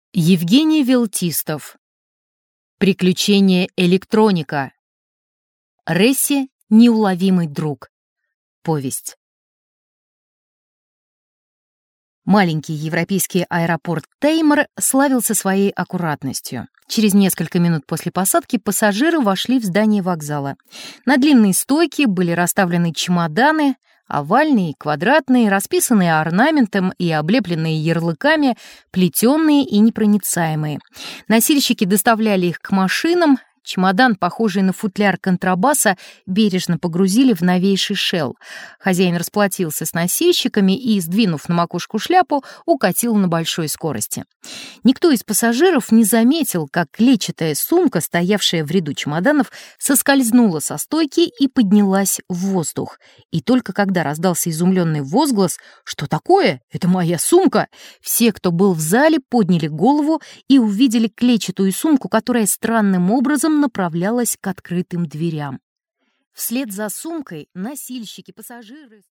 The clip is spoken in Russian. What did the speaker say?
Евгений Велтистов. Приключения электроника. Ресси — неуловимый друг. Повесть. Маленький европейский аэропорт Теймор славился своей аккуратностью. Через несколько минут после посадки пассажиры вошли в здание вокзала. На длинной стойке были расставлены чемоданы, овальные, квадратные, расписанные орнаментом и облепленные ярлыками, плетеные и непроницаемые. Носильщики доставляли их к машинам. Чемодан, похожий на футляр контрабаса, бережно погрузили в новейший шелл. Хозяин расплатился с носильщиками и, сдвинув на макушку шляпу, укатил на большой скорости. Никто из пассажиров не заметил, как клетчатая сумка, стоявшая в ряду чемоданов, соскользнула со стойки и поднялась в воздух. И только когда раздался изумленный возглас «Что такое? Это моя сумка!», все, кто был в зале, подняли голову и увидели клетчатую сумку, которая странным образом направлялась к открытым дверям. Вслед за сумкой носильщики, пассажиры...